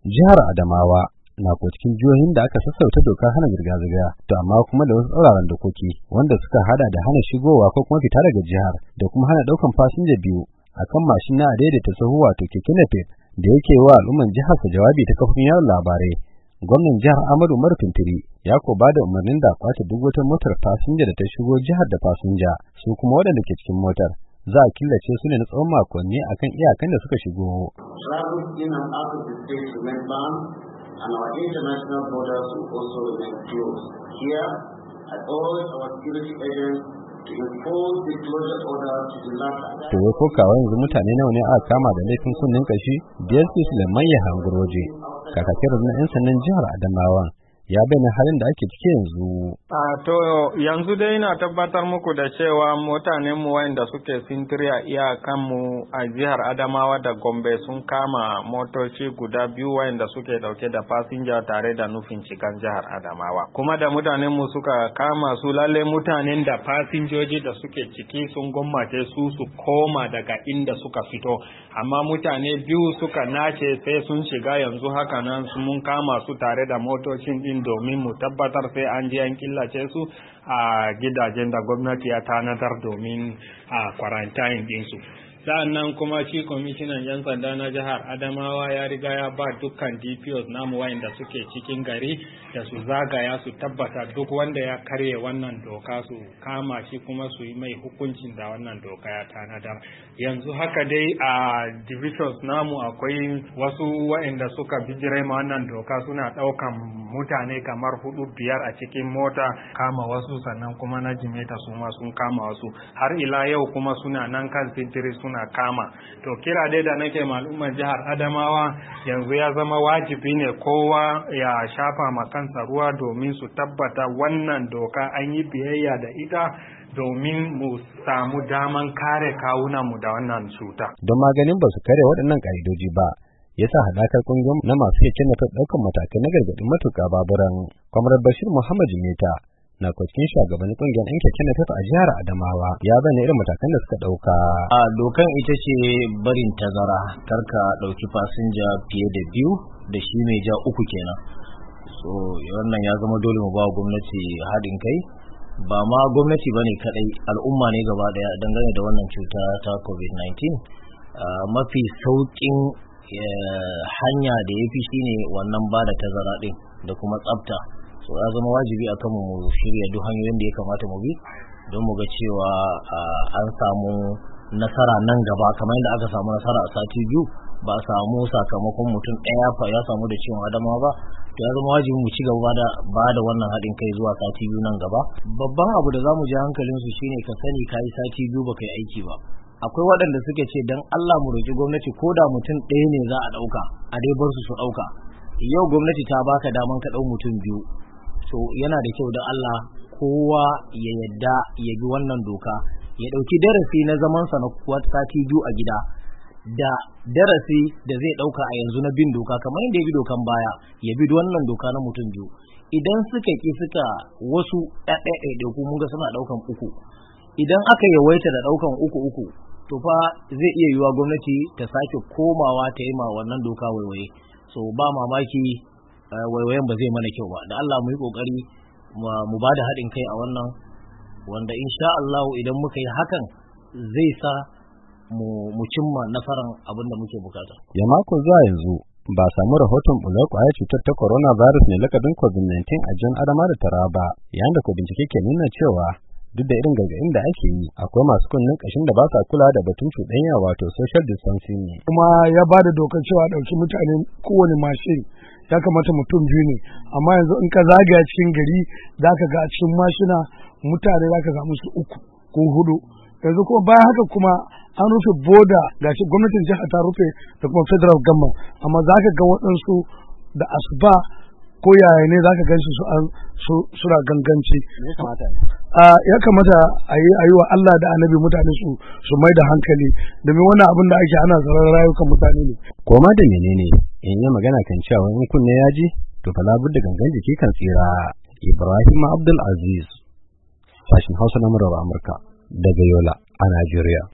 Jihar Adamawa na ko cikin jihohin da aka sassauta dokar hana zirga-zirga, to amma kuma da wasu tsauraran dokoki wanda suka hada da hana shigowa ko kuma fita daga jihar da kuma hana daukan fasinja biyu akan mashin na adaidaita sahu wato keke napep da yake wa al'umman jihar sa jawabi ta kafofin yaɗa labarai. Gwamnan jihar Ahmadu Umar Fintiri ya ko bada umarnin da kwace duk wata motar fasinja da ta shigo jihar da fasinja, su kuma waɗanda ke cikin motar za a killace su ne na tsawon makonni akan iyakan da suka shigo. And our international borders will also remain closed. Here, I urge our security agents to enforce the closure order to the last. To wai ko kawai yanzu mutane nawa ne aka kama da laifin kunnen kashi? DSP Suleiman Yahanguroje, kakakin rundunar 'yan sandan jihar Adamawa, ya bayyana halin da ake ciki yanzu. To yanzu dai na tabbatar muku da cewa mutanen mu wanda suke sintiri a iyakanmu a jihar Adamawa da Gombe sun kama motoci guda biyu wanda suke dauke da fasinja tare da nufin cikan jihar Adamawa. Kuma da mutanen mu suka kama su, lalle mutanen da fasinjoji da suke ciki sun gwammace su koma daga inda suka fito. Amma mutane biyu suka nace sai sun shiga yanzu haka nan mun kama su tare da motocin din domin mu tabbatar sai an je an killace su a gidajen da gwamnati ya tanadar domin a quarantine ɗinsu. Sa'annan kuma shi kwamishinan 'yan sanda na jihar Adamawa ya riga ya ba dukkan DPOs namu wayanda suke cikin gari da su zagaya su tabbata duk wanda ya karye wannan doka su kama shi kuma su yi mai hukuncin da wannan doka ya tanadar. Yanzu haka dai a divisions namu akwai wasu wayanda suka bijire ma wannan doka suna ɗaukan mutane kamar 4-5 a cikin mota, kama wasu sannan kuma na Jimeta su ma sun kama wasu. Har ila yau kuma suna nan kan sintiri suna kama. To kira dai da nake al'ummar jihar Adamawa, yanzu ya zama wajibi ne kowa ya shafa ma kansa ruwa domin su tabbata wannan doka an yi biyayya da ita domin mu samu daman kare kawunanmu da wannan cuta. Don maganin ba su kare waɗannan ƙa'idoji ba, yasa hadakar kungiyoyin na masu keke na ɗaukar matakai na gargaɗin matuƙa baburan. Kwamrar Bashir Muhammad Jimeta na cikin shugabannin kungiyar yan keke napep a jihar Adamawa ya bayyana irin matakan da suka dauka. Dokan ita ce barin tazara, karka dauki fasinja fiye da 2 da shi mai ja 3 kenan. So wannan ya zama dole mu ba gwamnati haɗin kai, ba ma gwamnati bane kadai, al'umma ne gaba daya dangane da wannan cuta ta COVID-19. Mafi saukin hanya da yafi shine wannan ba da tazara din da kuma tsafta. So ya zama wajibi a kanmu mu shirya duk hanyoyin da ya kamata mu bi don mu ga cewa an samu nasara nan gaba, kamar yadda aka samu nasara a sati 2 ba a samu sakamakon mutum ɗaya fa ya samu da ciwon Adamawa ba. To ya zama wajibi mu ci gaba da ba da wannan haɗin kai zuwa sati 2 nan gaba. Babban abu da zamu ji hankalin su shine ka sani kai sati 2 baka yi aiki ba. Akwai waɗanda suke ce dan Allah mu roki gwamnati ko da mutum ɗaya ne za a ɗauka a dai bar su ɗauka. Yau gwamnati ta baka daman ka ɗau mutum 2. So yana da kyau da Allah kowa ya yadda ya bi wannan doka, ya ɗauki darasi na zamansa na sati 2 a gida da darasi da zai ɗauka a yanzu na bin doka, kamar yadda ya bi dokan baya ya bi wannan doka na mutum 2. Idan suka wasu ɗaiɗaiɗaiku mun ga suna ɗaukan 3, idan aka yawaita da ɗaukan 3 to fa zai iya yiwuwa gwamnati ta sake komawa ta yi ma wannan doka waiwaye. So ba mamaki waiwayen ba zai mana kyau ba. Da Allah mu yi kokari mu ba da haɗin kai a wannan, wanda insha Allah idan muka yi hakan zai sa mu cimma nasarar abin da muke bukata. Ya mako zuwa yanzu ba samu rahoton bular kwayar cutar ta coronavirus ne lakabin COVID-19 a jihar Adamawa da Taraba, yayin da ko bincike ke nuna cewa duk da irin gargaɗin da ake yi akwai masu kunnen ƙashin da ba sa kula da batun cuɗanya wato social distancing ne. Kuma ya ba da dokar cewa ɗauki mutane kowane mashin ya kamata mutum 2 ne, amma yanzu in ka zagaya cikin gari za ka ga a cikin mashina mutane za ka ga musu 3 ko 4. Yanzu kuma bayan haka kuma an rufe boda, gashi gwamnatin jihar ta rufe da kuma federal government, amma za ka ga waɗansu da asuba ko yaya ne za ka gan su suna ganganci. Ya kamata a yi wa Allah da annabi mutane su mai da hankali, domin wannan abin da ake ana tsaron rayukan mutane ne. Koma da menene in yi magana kan cewa in kunne ya ji to fa labudda gangan jiki kan tsira. Ibrahim Abdul Aziz, sashin Hausa na Amurka daga Yola a Najeriya.